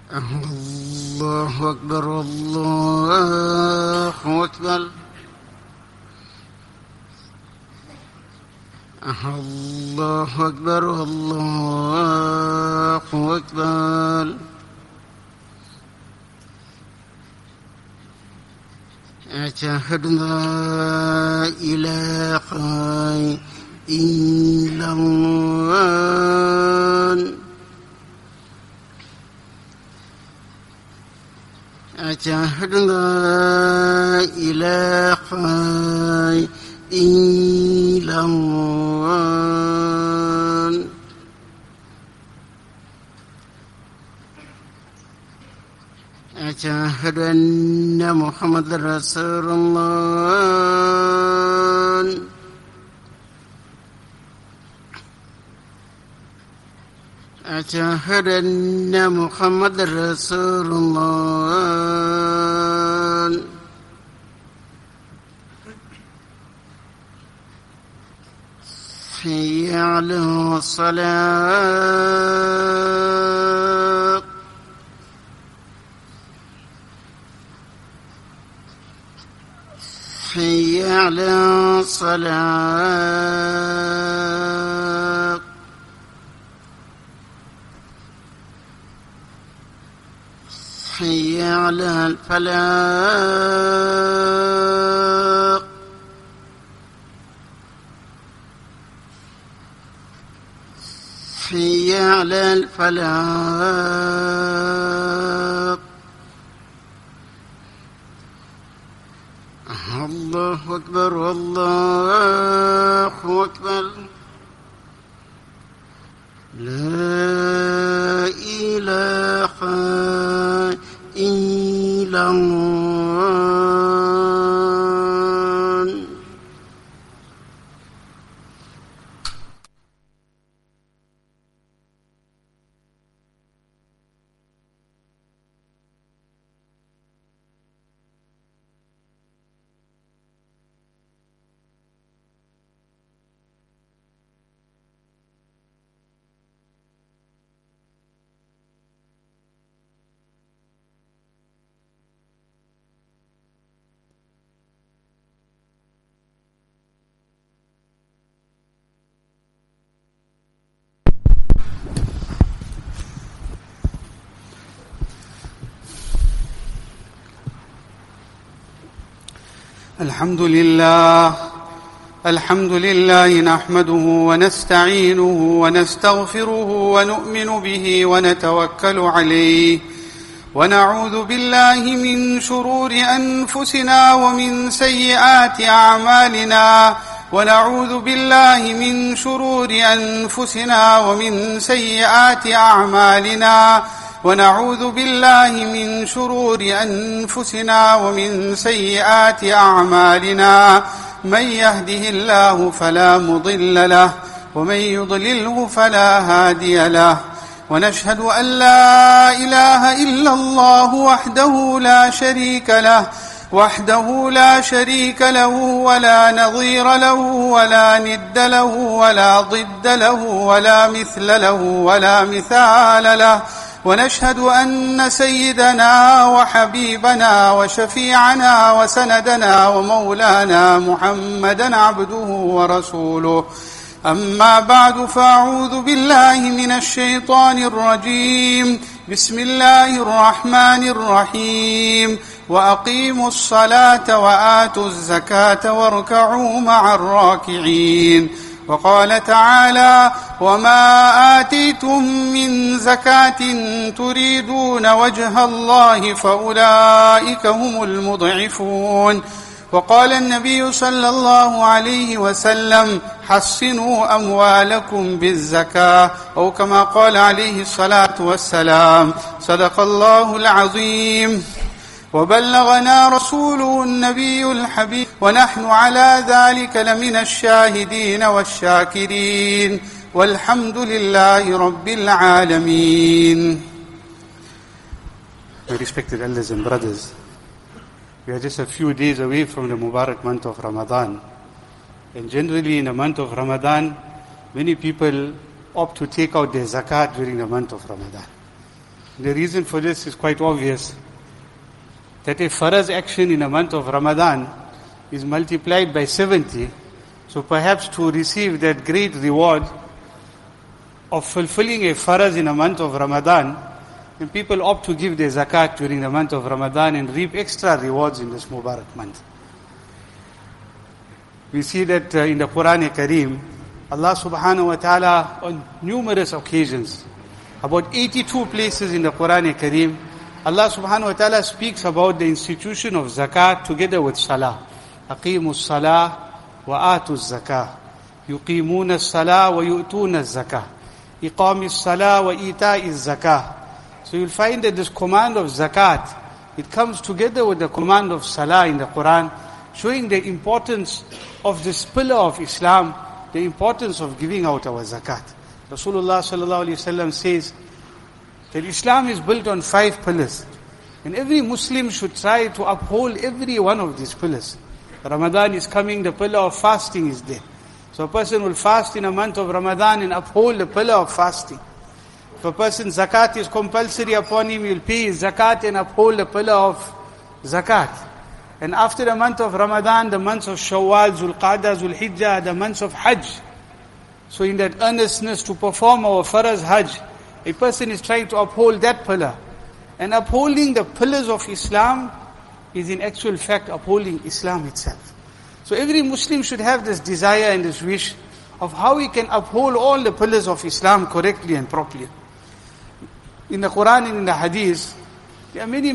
الله أكبر الله أكبر. الله أكبر الله أكبر. أشهد أن لا إله إلا الله. أشهد أن لا إله إلا الله. أشهد أن محمد رسول الله. أشهد أن محمد رسول الله. حي على الصلاة. حي على الصلاة. حي على الفلاح. حي على الفلاح. الله أكبر الله أكبر. لا إله إلا الله. الحمد لله نحمده ونستعينه ونستغفره ونؤمن به ونتوكل عليه، ونعوذ بالله من شرور أنفسنا ومن سيئات أعمالنا، ونعوذ بالله من شرور أنفسنا ومن سيئات أعمالنا، ونعوذ بالله من شرور أنفسنا ومن سيئات أعمالنا. من يهده الله فلا مضل له، ومن يضلله فلا هادي له. ونشهد أن لا إله إلا الله وحده لا شريك له ولا نظير له ولا ند له ولا ضد له ولا مثل له ولا مثال له. ونشهد أن سيدنا وحبيبنا وشفيعنا وسندنا ومولانا محمدًا عبده ورسوله. أما بعد، فأعوذ بالله من الشيطان الرجيم. بسم الله الرحمن الرحيم. وأقيموا الصلاة وآتوا الزكاة واركعوا مع الراكعين. وقال تعالى: وما آتيتم من زكاة تريدون وجه الله فأولئك هم المضعفون. وقال النبي صلى الله عليه وسلم: حصنوا أموالكم بالزكاة، أو كما قال عليه الصلاة والسلام. صدق الله العظيم، وبلغنا رسوله النبي الحبيب، ونحن على ذلك لمن الشاهدين والشاكرين، والحمد لله رب العالمين. My respected elders and brothers, we are just a few days away from the Mubarak month of Ramadan. And generally in the month of Ramadan, many people opt to take out their zakat during the month of Ramadan. The reason for this is quite obvious. That a faraz action in a month of Ramadan is multiplied by 70. So perhaps to receive that great reward of fulfilling a faraz in a month of Ramadan, then people opt to give their zakat during the month of Ramadan and reap extra rewards in this Mubarak month. We see that in the Quran Kareem, Allah subhanahu wa ta'ala on numerous occasions, about 82 places in the Quran Kareem, Allah subhanahu wa ta'ala speaks about the institution of zakat together with salah. أقيموا الصلاة وآتوا الزكاة يقيمون الصلاة ويؤتون الزكاة إقام الصلاة وإيتاء الزكاة. So you'll find that this command of zakat, it comes together with the command of salah in the Quran, showing the importance of this pillar of Islam, the importance of giving out our zakat. Rasulullah sallallahu alaihi wasallam says that Islam is built on 5 pillars, and every Muslim should try to uphold every one of these pillars. Ramadan is coming, the pillar of fasting is there. So a person will fast in a month of Ramadan and uphold the pillar of fasting. If a person zakat is compulsory upon him, he will pay his zakat and uphold the pillar of zakat. And after the month of Ramadan, the months of Shawwal, Zulqa'dah, Zulhijjah, the months of Hajj. So in that earnestness to perform our faraz Hajj, a person is trying to uphold that pillar. And upholding the pillars of Islam is in actual fact upholding Islam itself. So every Muslim should have this desire and this wish of how he can uphold all the pillars of Islam correctly and properly. In the Quran and in the Hadith, there are many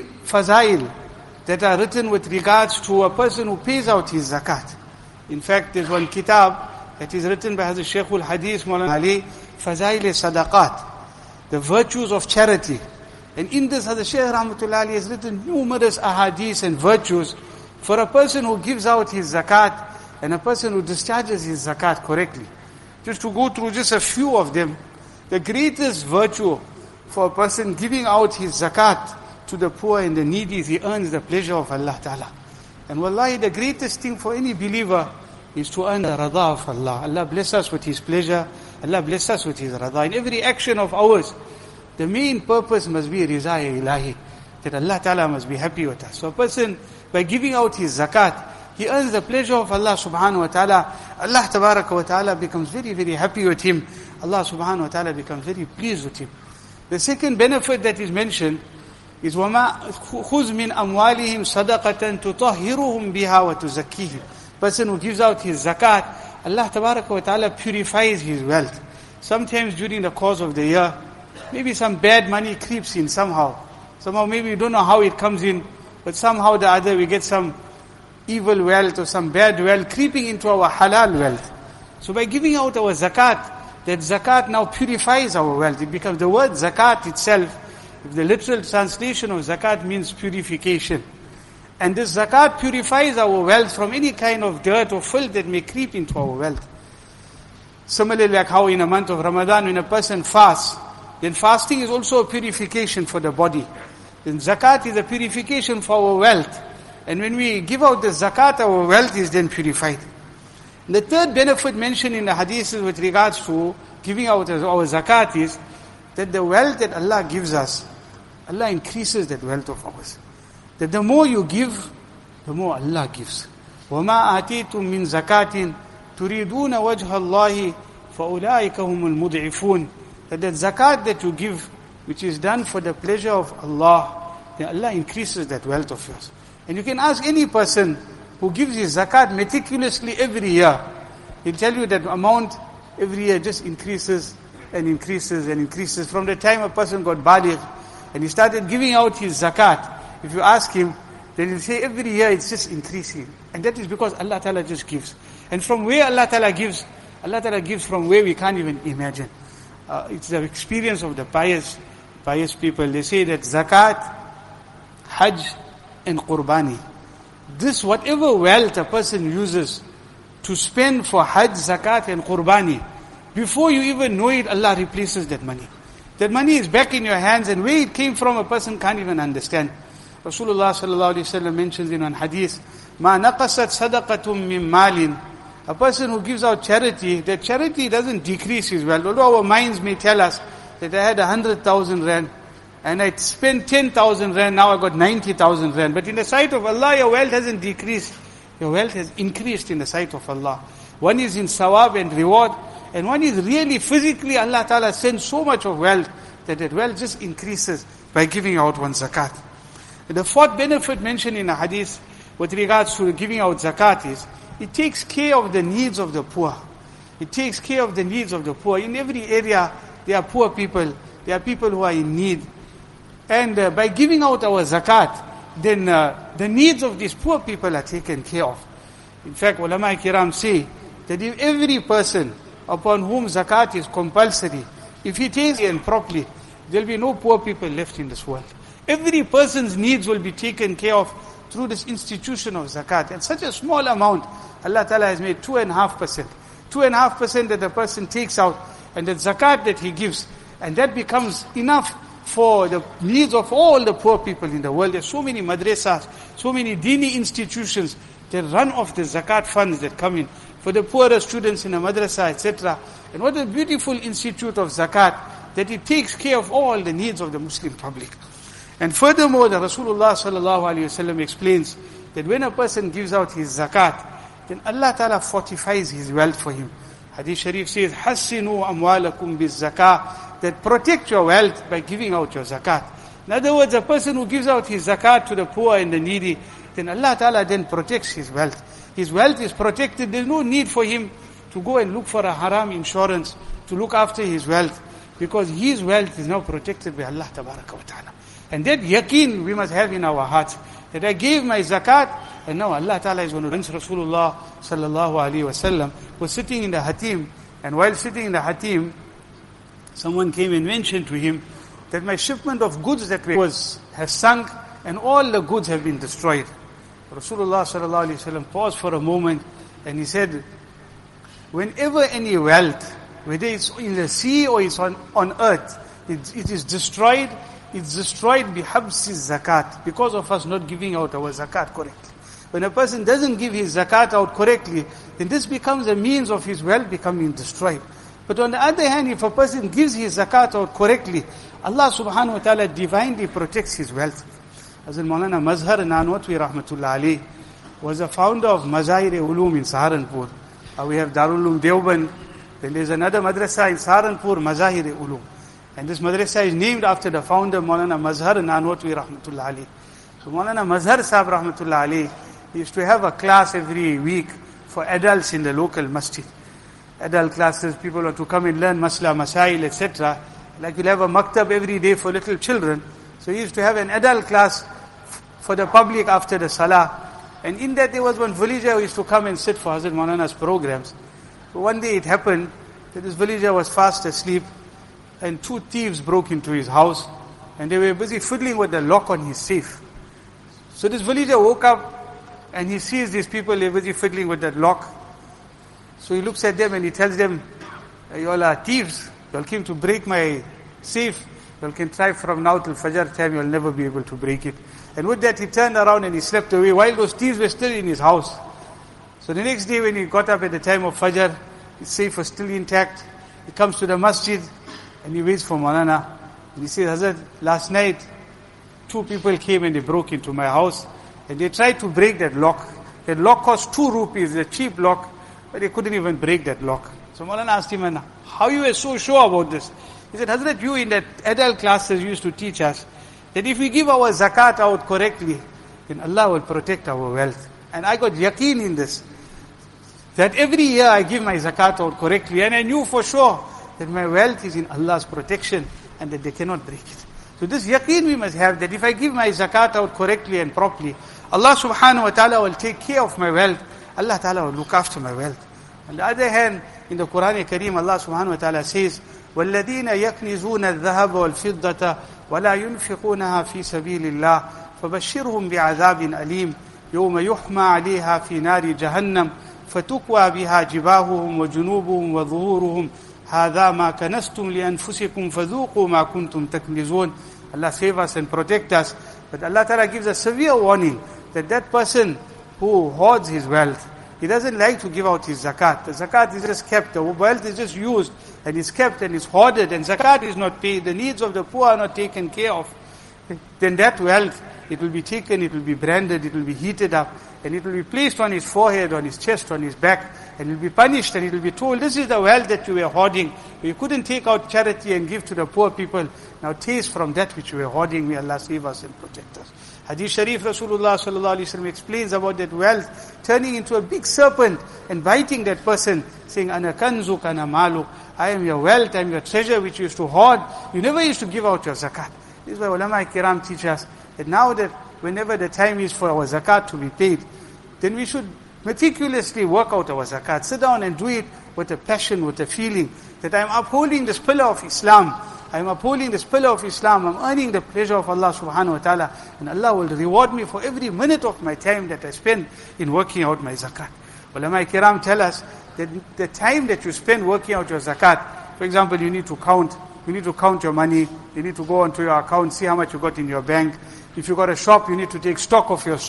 fazail that are written with regards to a person who pays out his zakat. In fact, there's one kitab that is written by Hazrat Shaykh al-Hadith Maulana Ali, Fazail Sadaqat, the virtues of charity. And in this, Hazrat Shaykh Rahmatullah Ali has written numerous ahadith and virtues for a person who gives out his zakat and a person who discharges his zakat correctly. Just to go through just a few of them, the greatest virtue for a person giving out his zakat to the poor and the needy is he earns the pleasure of Allah Ta'ala. And wallahi, the greatest thing for any believer is to earn the radha of Allah. Allah bless us with His pleasure. Allah bless us with His radha. In every action of ours, the main purpose must be rizaya ilahi, that Allah Ta'ala must be happy with us. So a person, by giving out his zakat, he earns the pleasure of Allah subhanahu wa ta'ala. Allah tabaraka wa ta'ala becomes very happy with him. Allah subhanahu wa ta'ala becomes very pleased with him. The second benefit that is mentioned is وَمَا خُذْ مِنْ أَمْوَالِهِمْ صَدَقَةً تُطَهِّرُهُمْ بِهَا وَتُزَكِّيهِمْ. Person who gives out his zakat, Allah tabaraka wa ta'ala purifies his wealth. Sometimes during the course of the year, maybe some bad money creeps in somehow. Somehow maybe we don't know how it comes in, but somehow or the other we get some evil wealth or some bad wealth creeping into our halal wealth. So by giving out our zakat, that zakat now purifies our wealth. It becomes, the word zakat itself, the literal translation of zakat means purification. And this zakat purifies our wealth from any kind of dirt or filth that may creep into our wealth. Similarly, like how in a month of Ramadan, when a person fasts, then fasting is also a purification for the body. Then zakat is a purification for our wealth. And when we give out the zakat, our wealth is then purified. The third benefit mentioned in the hadith with regards to giving out our zakat is that the wealth that Allah gives us, Allah increases that wealth of ours. That the more you give, the more Allah gives. وَمَا آتِيتُم مِّن زَكَاةٍ تُرِيدُونَ وَجْهَ اللَّهِ فَأُولَٰئِكَ هُمُ الْمُضْعِفُونَ. That the zakat that you give, which is done for the pleasure of Allah, then Allah increases that wealth of yours. And you can ask any person who gives his zakat meticulously every year, he'll tell you that amount every year just increases and increases and increases. From the time a person got baligh and he started giving out his zakat, if you ask him, then he'll say every year it's just increasing. And that is because Allah Ta'ala just gives. And from where Allah Ta'ala gives from where we can't even imagine. It's the experience of the pious people. They say that zakat, hajj and qurbani. This, whatever wealth a person uses to spend for hajj, zakat and qurbani, before you even know it, Allah replaces that money. That money is back in your hands, and where it came from, a person can't even understand. Rasulullah sallallahu alaihi wasallam mentions in one hadith, "Ma naqasat sadaqatum min malin." A person who gives out charity, that charity doesn't decrease his wealth. Although our minds may tell us that I had 100,000 rand, and I spent 10,000 rand, now I got 90,000 rand. But in the sight of Allah, your wealth hasn't decreased. Your wealth has increased in the sight of Allah. One is in sawab and reward, and one is really physically Allah Ta'ala sends so much of wealth that wealth just increases by giving out one zakat. And the fourth benefit mentioned in the hadith with regards to giving out zakat is, it takes care of the needs of the poor. It takes care of the needs of the poor. In every area, there are poor people. There are people who are in need. And by giving out our zakat, then the needs of these poor people are taken care of. In fact, ulama kiram say that if every person upon whom zakat is compulsory, if he takes it properly, there will be no poor people left in this world. Every person's needs will be taken care of through this institution of zakat. And such a small amount, Allah Ta'ala has made 2.5%. 2.5% that the person takes out, and the zakat that he gives, and that becomes enough for the needs of all the poor people in the world. There's so many madrasas, so many dini institutions that run off the zakat funds that come in for the poorer students in the madrasa, etc. And what a beautiful institute of zakat, that it takes care of all the needs of the Muslim public. And furthermore, the Rasulullah sallallahu alaihi wasallam explains that when a person gives out his zakat, then Allah Ta'ala fortifies his wealth for him. Hadith Sharif says, Hassinu amwalakum biz zakah, that protect your wealth by giving out your zakat. In other words, a person who gives out his zakat to the poor and the needy, then Allah Ta'ala then protects his wealth. His wealth is protected. There's no need for him to go and look for a haram insurance to look after his wealth, because his wealth is now protected by Allah Tabaraka wa Ta'ala. And that yaqeen we must have in our hearts, that I gave my zakat, and now Allah Ta'ala is going to rinse. Rasulullah sallallahu alaihi wasallam was sitting in the hatim, and while sitting in the hatim, someone came and mentioned to him that my shipment of goods that has sunk, and all the goods have been destroyed. Rasulullah sallallahu alaihi wasallam paused for a moment, and he said, whenever any wealth, whether it's in the sea or it's on earth, it is destroyed. It's destroyed bihabsi zakat, because of us not giving out our zakat correctly. When a person doesn't give his zakat out correctly, then this becomes a means of his wealth becoming destroyed. But on the other hand, if a person gives his zakat out correctly, Allah subhanahu wa ta'ala divinely protects his wealth. Hazrat Maulana Mazhar Nanwatwi rahmatullah alayh was a founder of Mazahir-e-Ulum in Saharanpur. We have Darul Uloom Deoband. Then there's another madrasa in Saharanpur, Mazahir-e-Ulum. And this madrasa is named after the founder, Maulana Mazhar Nanwatwi rahmatullah alayh. So Maulana Mazhar Sahib rahmatullah alayh, he used to have a class every week for adults in the local masjid. Adult classes, people want to come and learn masla, masail, etc. Like we'll have a maktab every day for little children. So he used to have an adult class for the public after the salah. And in that there was one villager who used to come and sit for Hazrat Maulana's programs. So one day it happened that this villager was fast asleep, and two thieves broke into his house, and they were busy fiddling with the lock on his safe. So this villager woke up, and he sees these people, they're busy fiddling with that lock. So he looks at them and he tells them, you all are thieves, you all came to break my safe, you all can try from now till Fajr time, you will never be able to break it. And with that he turned around and he slept away while those thieves were still in his house. So the next day when he got up at the time of Fajr, his safe was still intact. He comes to the masjid and he waits for Maulana. And he says, Hazrat, last night, two people came and they broke into my house and they tried to break that lock. That lock cost 2 rupees, a cheap lock, but they couldn't even break that lock. So Maulana asked him, how you were so sure about this? He said, Hazrat, you in that adult classes used to teach us that if we give our zakat out correctly, then Allah will protect our wealth. And I got yaqeen in this, that every year I give my zakat out correctly, and I knew for sure that my wealth is in Allah's protection and that they cannot break it. So this yaqeen we must have, that if I give my zakat out correctly and properly, Allah subhanahu wa ta'ala will take care of my wealth. Allah ta'ala will look after my wealth. On the other hand, in the Quran Kareem, Allah subhanahu wa ta'ala says, وَالَّذِينَ يَكْنِزُونَ الذَّهَبَ وَالْفِضَّةَ وَلَا يُنْفِقُونَهَا فِي سَبِيلِ اللَّهِ فَبَشِّرْهُمْ بِعَذَابٍ أَلِيمٍ يَوْمَ يُحْمَى عَلَيْهَا فِي نَارِ جَهَنَّمَ فَتُكْوَى بِهَا جِبَاهُهُمْ وَجُنُوبُهُم وَظُهُورُهُم هَذَا مَا كَنَزْتُمْ لِأَنفُسِكُمْ فَذُوقُوا مَا كُنْتُمْ تَكْنِزُونَ. Allah save us and protect us. But Allah Ta'ala gives a severe warning that that person who hoards his wealth, he doesn't like to give out his zakat. The zakat is just kept, the wealth is just used and is kept and is hoarded, and zakat is not paid, the needs of the poor are not taken care of, then that wealth, it will be taken, it will be branded, it will be heated up, and it will be placed on his forehead, on his chest, on his back, and he will be punished, and it will be told, this is the wealth that you were hoarding. You couldn't take out charity and give to the poor people. Now taste from that which you were hoarding. May Allah save us and protect us. Hadith Sharif, Rasulullah sallallahu alaihi wasallam explains about that wealth turning into a big serpent and biting that person, saying, Ana kanzuk, ana maluk. I am your wealth, I am your treasure which you used to hoard. You never used to give out your zakat. This is why ulama kiram teach us that now that whenever the time is for our zakat to be paid, then we should meticulously work out our zakat. Sit down and do it with a passion, with a feeling that I am upholding this pillar of Islam. I am upholding this pillar of Islam. I am earning the pleasure of Allah subhanahu wa ta'ala. And Allah will reward me for every minute of my time that I spend in working out my zakat. Ulama kiram tell us that the time that you spend working out your zakat, for example, you need to count your money, you need to go onto your account, see how much you got in your bank. If you got a shop, you need to take stock of your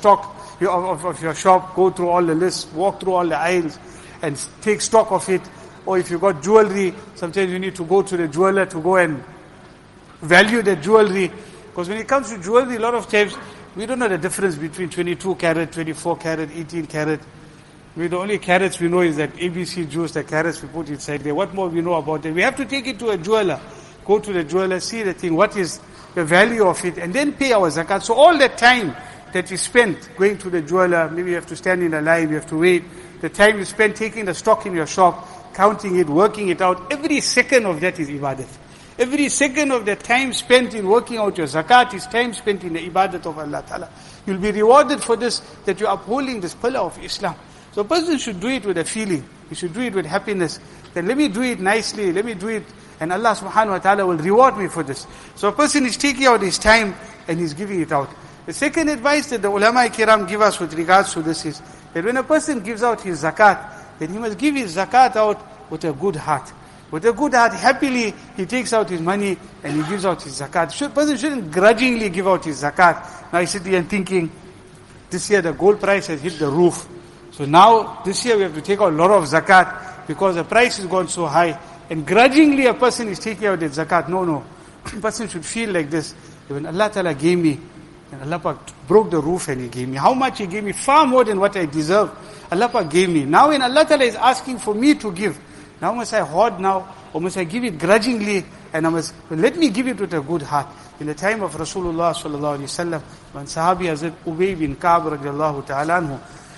of your shop, go through all the lists, walk through all the aisles and take stock of it. Or if you got jewelry, sometimes you need to go to the jeweler to go and value the jewelry. Because when it comes to jewelry, a lot of times, we don't know the difference between 22 carat, 24 carat, 18 carat. The only carats we know is that ABC juice, the carats we put inside there. What more we know about it? We have to take it to a jeweler. Go to the jeweler, see the thing, what is the value of it, and then pay our zakat. So all that time that you spent going to the jeweler, maybe you have to stand in a line, you have to wait. The time you spend taking the stock in your shop, counting it, working it out, every second of that is ibadat. Every second of the time spent in working out your zakat is time spent in the ibadat of Allah Ta'ala. You'll be rewarded for this, that you're upholding this pillar of Islam. So a person should do it with a feeling. He should do it with happiness. Then let me do it nicely, let me do it, and Allah subhanahu wa ta'ala will reward me for this. So a person is taking out his time and he's giving it out. The second advice that the ulama kiram give us with regards to this is that when a person gives out his zakat, then he must give his zakat out with a good heart. With a good heart, happily, he takes out his money and he gives out his zakat. A person shouldn't grudgingly give out his zakat. Now he's sitting and thinking, this year the gold price has hit the roof. So now, this year we have to take out a lot of zakat because the price has gone so high. And grudgingly a person is taking out the zakat. No. A person should feel like this. When Allah Ta'ala gave me, and Allah Pak broke the roof and He gave me. How much He gave me? Far more than what I deserve. Allah Pak gave me. Now when Allah Ta'ala is asking for me to give, now must I hoard now? Or must I give it grudgingly? And let me give it with a good heart. In the time of Rasulullah sallallahu alaihi wasallam, when Sahabi Hazrat Ubay bin Ka'b radiallahu ta'ala anhu,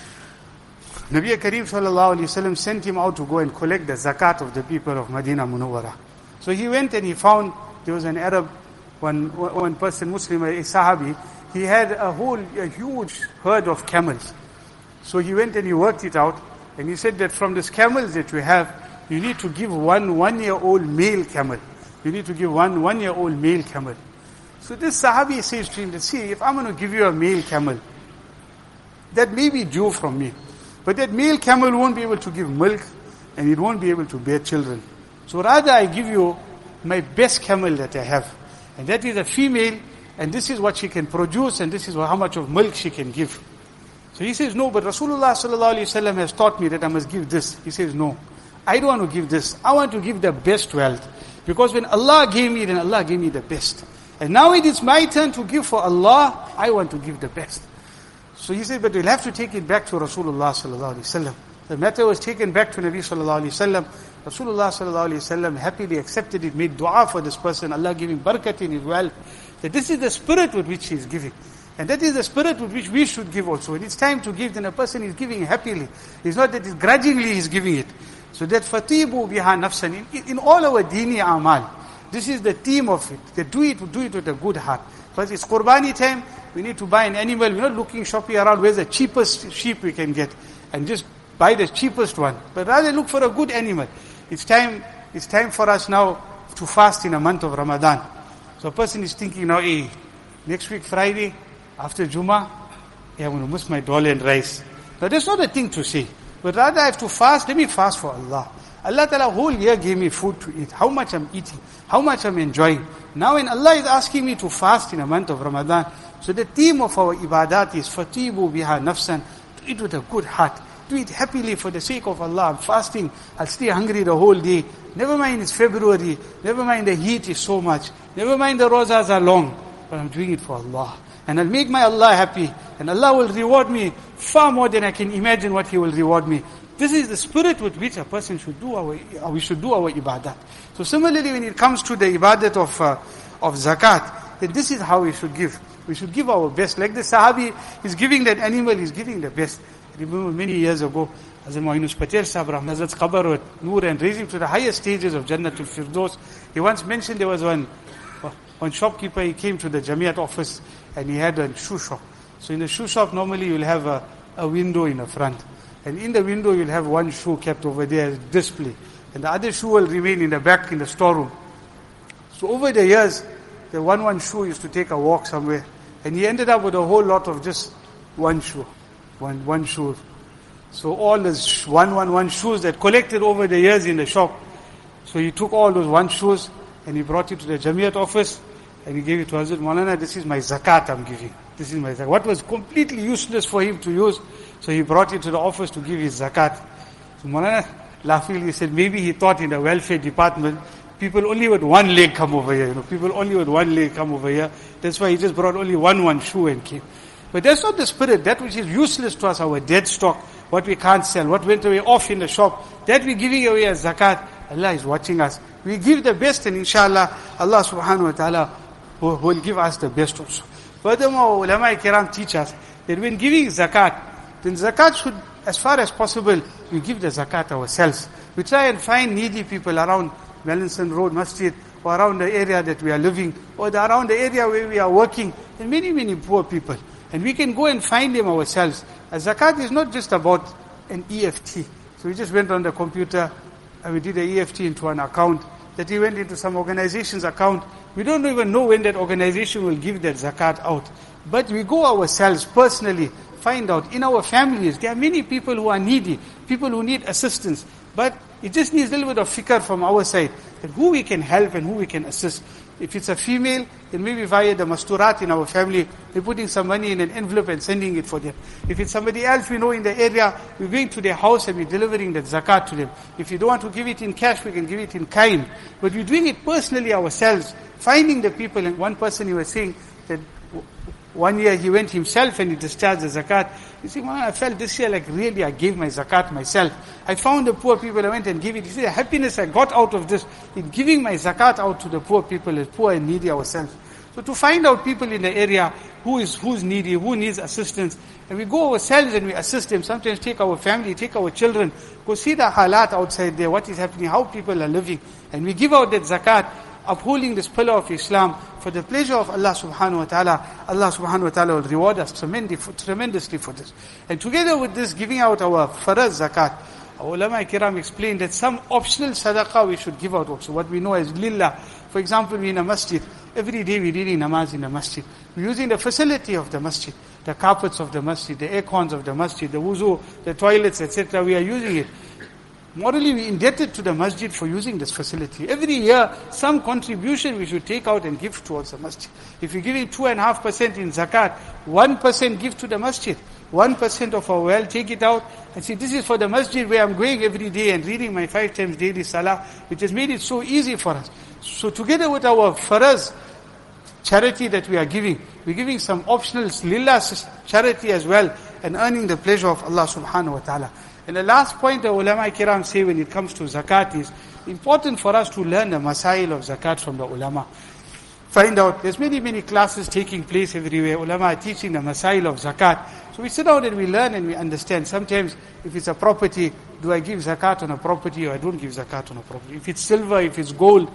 Nabi Kareem sallallahu alaihi wasallam sent him out to go and collect the zakat of the people of Medina Munawwara. So he went and he found there was an Arab, one person, Muslim, a Sahabi. He had a huge herd of camels. So he went and he worked it out, and he said that from these camels that you have, you need to give one-year-old male camel. You need to give one-year-old male camel. So this Sahabi says to him, see, if I'm going to give you a male camel, that may be due from me. But that male camel won't be able to give milk, and it won't be able to bear children. So rather I give you my best camel that I have. And that is a female, and this is what she can produce, and this is how much of milk she can give. So he says, no, but Rasulullah sallallahu alaihi wasallam has taught me that I must give this. He says, no, I don't want to give this. I want to give the best wealth. Because when Allah gave me, then Allah gave me the best. And now it is my turn to give for Allah, I want to give the best. So he said, but we'll have to take it back to Rasulullah sallallahu alaihi wasallam. The matter was taken back to Nabi sallallahu alaihi wasallam. Rasulullah sallallahu alaihi wasallam happily accepted it, made dua for this person. Allah gave him barakat in his wealth. That this is the spirit with which he is giving. And that is the spirit with which we should give also. When it's time to give, then a person is giving happily. It's not that it's grudgingly he's giving it. So that fatibu biha nafsan. In all our dini amal, this is the theme of it. That do it with a good heart. Because it's Qurbani time, we need to buy an animal. We're not looking shopping around where's the cheapest sheep we can get. And just buy the cheapest one. But rather look for a good animal. It's time for us now to fast in a month of Ramadan. So a person is thinking now, hey, next week Friday, after Jummah, I'm going to miss my dal and rice. Now that's not a thing to say. But rather I have to fast, let me fast for Allah. Allah Ta'ala whole year gave me food to eat. How much I'm eating, how much I'm enjoying. Now when Allah is asking me to fast in a month of Ramadan, so the theme of our ibadat is fatibu biha nafsan, to eat with a good heart. do it happily for the sake of Allah. I'm fasting, I'll stay hungry the whole day. Never mind it's February, never mind the heat is so much, never mind the rozas are long, but I'm doing it for Allah. And I'll make my Allah happy, and Allah will reward me far more than I can imagine what He will reward me. This is the spirit with which a person should do we should do our ibadat. So similarly, when it comes to the ibadat of zakat, then this is how we should give. We should give our best. Like the Sahabi is giving that animal, he's giving the best. I remember many years ago, Hazrat Moinus Patel Sahib, Hazrat's Qabr with Noor and raising to the highest stages of Jannatul Firdaus. He once mentioned there was one shopkeeper, he came to the Jamiat office and he had a shoe shop. So in the shoe shop, normally you'll have a window in the front. And in the window, you'll have one shoe kept over there as display. And the other shoe will remain in the back in the storeroom. So over the years, the one shoe used to take a walk somewhere. And he ended up with a whole lot of just one shoe. One shoe. So all those one shoes that collected over the years in the shop. So he took all those one shoes and he brought it to the Jamiat office and he gave it to Hazrat Maulana. This is my zakat I'm giving. This is my zakat. What was completely useless for him to use, so he brought it to the office to give his zakat. So Maulana laughingly said, maybe he thought in the welfare department, people only with one leg come over here. People only with one leg come over here. That's why he just brought only one shoe and came. But that's not the spirit. That which is useless to us, our dead stock, what we can't sell, what went away off in the shop, that we're giving away as zakat. Allah is watching us. We give the best and inshallah, Allah subhanahu wa ta'ala will give us the best also. Furthermore, ulama kiram teach us that when giving zakat, then zakat should, as far as possible, we give the zakat ourselves. We try and find needy people around Melanson Road Masjid, or around the area that we are living, or around the area where we are working, and many poor people. And we can go and find them ourselves. A zakat is not just about an EFT. So we just went on the computer and we did an EFT into an account, that we went into some organization's account. We don't even know when that organization will give that zakat out. But we go ourselves personally, find out in our families, there are many people who are needy, people who need assistance. But it just needs a little bit of fikr from our side, that who we can help and who we can assist. If it's a female, then maybe via the masturat in our family, we're putting some money in an envelope and sending it for them. If it's somebody else we know in the area, we're going to their house and we're delivering that zakat to them. If you don't want to give it in cash, we can give it in kind. But we're doing it personally ourselves, finding the people. And one person, he was saying that one year he went himself and he discharged the zakat. He said, I felt this year like really I gave my zakat myself. I found the poor people, I went and gave it. He said, the happiness I got out of this, in giving my zakat out to the poor people, the poor and needy ourselves. So to find out people in the area who's needy, who needs assistance, and we go ourselves and we assist them. Sometimes take our family, take our children, go see the halat outside there, what is happening, how people are living, and we give out that zakat, upholding this pillar of Islam for the pleasure of Allah subhanahu wa ta'ala. Allah subhanahu wa ta'ala will reward us tremendously for this. And together with this, giving out our faraz zakat, our ulama kiram explained that some optional sadaqah we should give out also, what we know as lillah. For example, we in a masjid, every day we're reading namaz in the masjid. We're using the facility of the masjid, the carpets of the masjid, the air cons of the masjid, the wuzu, the toilets, etc. We are using it. Morally, we indebted to the masjid for using this facility. Every year, some contribution we should take out and give towards the masjid. If you're giving 2.5% in zakat, 1% give to the masjid. 1% of our wealth, take it out and say, this is for the masjid where I'm going every day and reading my 5 times daily salah, which has made it so easy for us. So together with our faraz charity that we are giving, we're giving some optional lillah charity as well, and earning the pleasure of Allah subhanahu wa ta'ala. And the last point the ulama kiram say when it comes to zakat is important for us to learn the masail of zakat from the ulama. Find out, there's many classes taking place everywhere. Ulama are teaching the masail of zakat. So we sit down and we learn and we understand. Sometimes if it's a property, do I give zakat on a property or I don't give zakat on a property? If it's silver, if it's gold,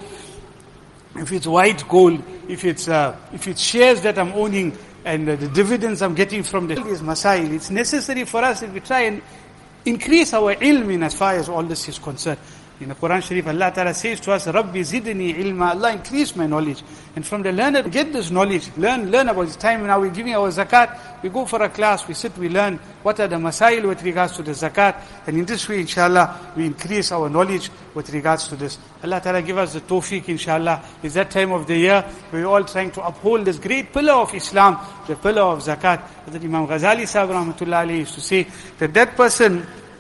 if it's white gold, if it's shares that I'm owning and the dividends I'm getting from these masail, it's necessary for us that we try and increase our ilm in as far as all this is concerned. In the Quran Sharif, Allah Ta'ala says to us, Rabbi zidni ilma, Allah increase my knowledge. And from the learner, get this knowledge, learn about this time. Now we're giving our zakat, we go for a class, we sit, we learn what are the masail with regards to the zakat. And in this way, inshallah, we increase our knowledge with regards to this. Allah Ta'ala give us the tawfiq, inshallah. It's that time of the year, we're all trying to uphold this great pillar of Islam, the pillar of zakat. That Imam Ghazali Sahib Rahmatullah Alayhi used to say that person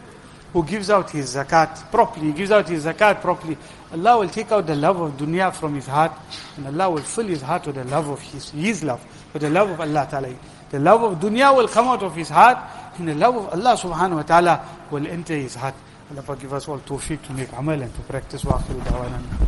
who gives out his zakat properly, gives out his zakat properly, Allah will take out the love of dunya from his heart, and Allah will fill his heart with the love of his love, with the love of Allah Ta'ala. The love of dunya will come out of his heart, and the love of Allah subhanahu wa ta'ala will enter his heart. Allah give us all tawfiq to make amal and to practice wa akhiru da'wana.